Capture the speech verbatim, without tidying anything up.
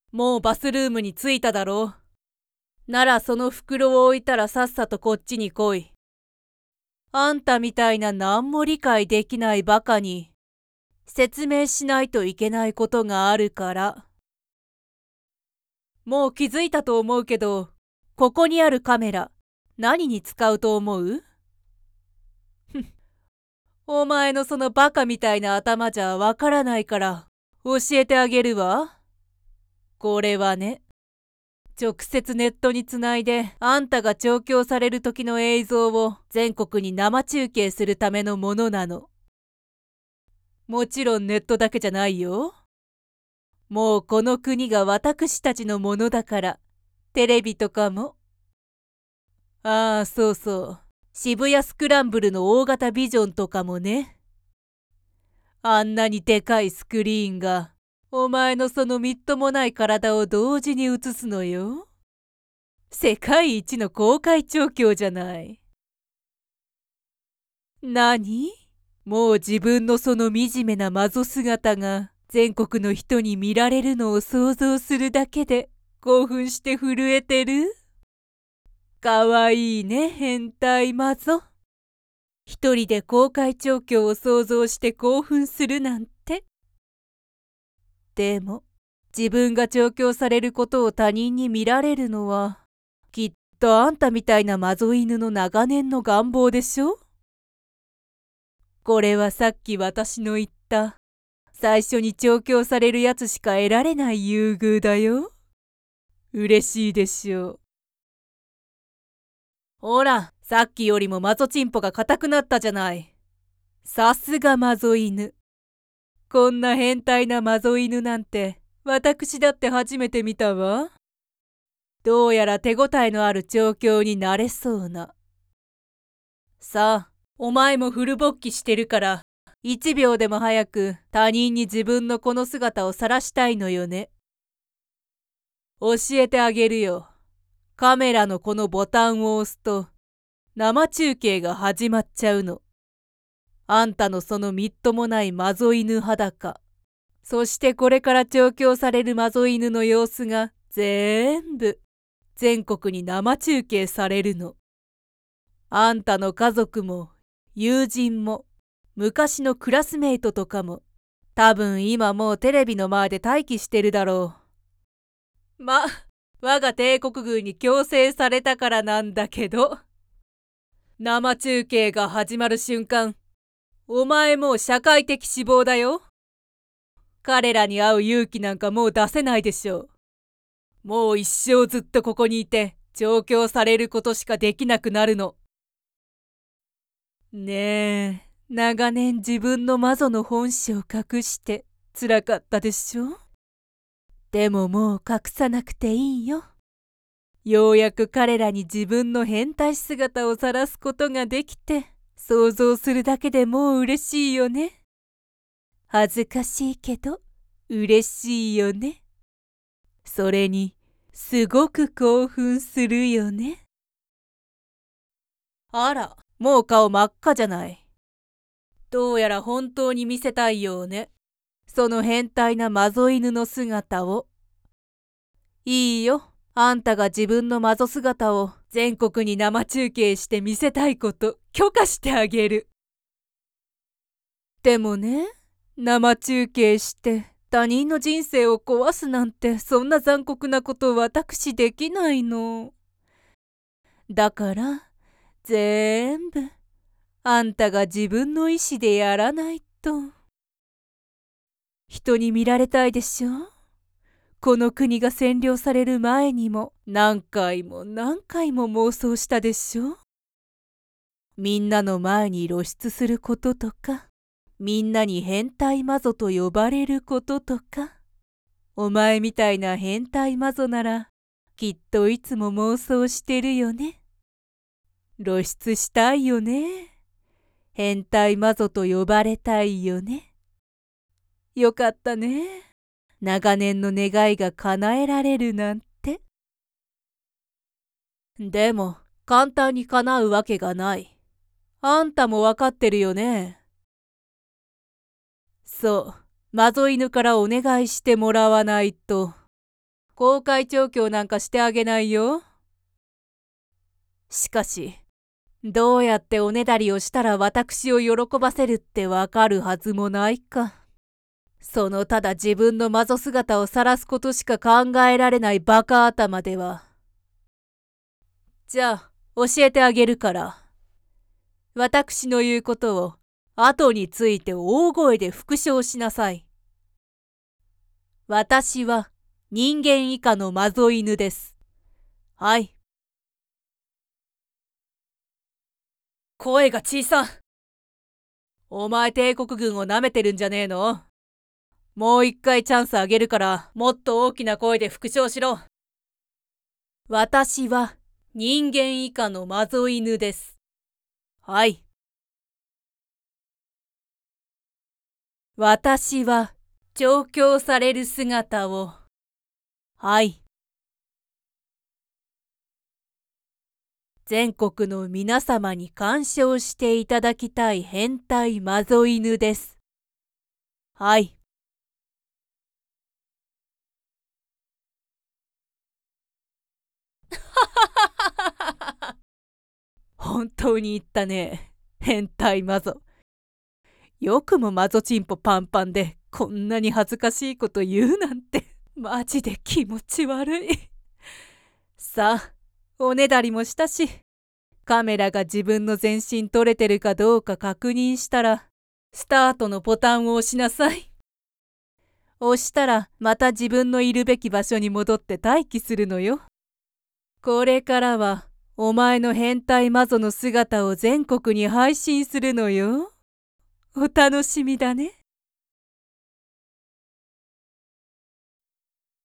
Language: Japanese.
もうバスルームに着いただろう。ならその袋を置いたらさっさとこっちに来い。あんたみたいな何も理解できないバカに説明しないといけないことがあるから。もう気づいたと思うけど、ここにあるカメラ、何に使うと思う？お前のそのバカみたいな頭じゃわからないから教えてあげるわ。これはね、直接ネットにつないであんたが調教される時の映像を全国に生中継するためのものなの。もちろんネットだけじゃないよ。もうこの国が私たちのものだから、テレビとかも。ああ、そうそう。渋谷スクランブルの大型ビジョンとかもね。あんなにでかいスクリーンが、お前のそのみっともない体を同時に映すのよ。世界一の公開調教じゃない。何？もう自分のその惨めなマゾ姿が全国の人に見られるのを想像するだけで興奮して震えてる？かわいいね、変態マゾ。一人で公開調教を想像して興奮するなんて。でも、自分が調教されることを他人に見られるのは、きっとあんたみたいなマゾ犬の長年の願望でしょ？これはさっき私の言った、最初に調教されるやつしか得られない優遇だよ。嬉しいでしょう。ほら、さっきよりもマゾチンポが硬くなったじゃない。さすがマゾ犬。こんな変態なマゾ犬なんて、私だって初めて見たわ。どうやら手ごたえのある調教になれそうな。さあ、お前もフル勃起してるから、一秒でも早く他人に自分のこの姿を晒したいのよね。教えてあげるよ。カメラのこのボタンを押すと、生中継が始まっちゃうの。あんたのそのみっともないマゾ犬裸。そしてこれから調教されるマゾ犬の様子が全部全国に生中継されるの。あんたの家族も友人も昔のクラスメイトとかも多分今もうテレビの前で待機してるだろう。ま、我が帝国軍に強制されたからなんだけど。生中継が始まる瞬間、お前もう社会的死亡だよ。彼らに会う勇気なんかもう出せないでしょう。もう一生ずっとここにいて調教されることしかできなくなるの。ねえ、長年自分のマゾの本性を隠して辛かったでしょ？でももう隠さなくていいよ。ようやく彼らに自分の変態姿を晒すことができて、想像するだけでもう嬉しいよね。恥ずかしいけど嬉しいよね。それにすごく興奮するよね。あら、もう顔真っ赤じゃない。どうやら本当に見せたいようね。その変態なマゾ犬の姿を。いいよ。あんたが自分のマゾ姿を全国に生中継して見せたいこと許可してあげる。でもね、生中継して他人の人生を壊すなんてそんな残酷なこと私できないの。だから全部あんたが自分の意志でやらないと。人に見られたいでしょ？この国が占領される前にも何回も何回も妄想したでしょ？みんなの前に露出することとか、みんなに変態マゾと呼ばれることとか。お前みたいな変態マゾならきっといつも妄想してるよね。露出したいよね。変態マゾと呼ばれたいよね。よかったね。長年の願いが叶えられるなんて。でも簡単に叶うわけがない。あんたもわかってるよね。そう、マゾ犬からお願いしてもらわないと。 公開調教なんかしてあげないよ。しかし、どうやっておねだりをしたら私を喜ばせるってわかるはずもないか。そのただ自分のマゾ姿を晒すことしか考えられないバカ頭では。じゃあ、教えてあげるから。私の言うことを後について大声で復唱しなさい。私は人間以下のマゾ犬です。はい。声が小さ。お前帝国軍を舐めてるんじゃねえの？もう一回チャンスあげるからもっと大きな声で復唱しろ。私は人間以下のマゾ犬です。はい。私は調教される姿を。はい。全国の皆様に鑑賞していただきたい変態マゾ犬です。はい。本当に言ったね。変態マゾ。よくもマゾチンポパンパンでこんなに恥ずかしいこと言うなんて。マジで気持ち悪い。さあ、おねだりもしたし、カメラが自分の全身撮れてるかどうか確認したら、スタートのボタンを押しなさい。押したらまた自分のいるべき場所に戻って待機するのよ。これからはお前の変態マゾの姿を全国に配信するのよ。お楽しみだね。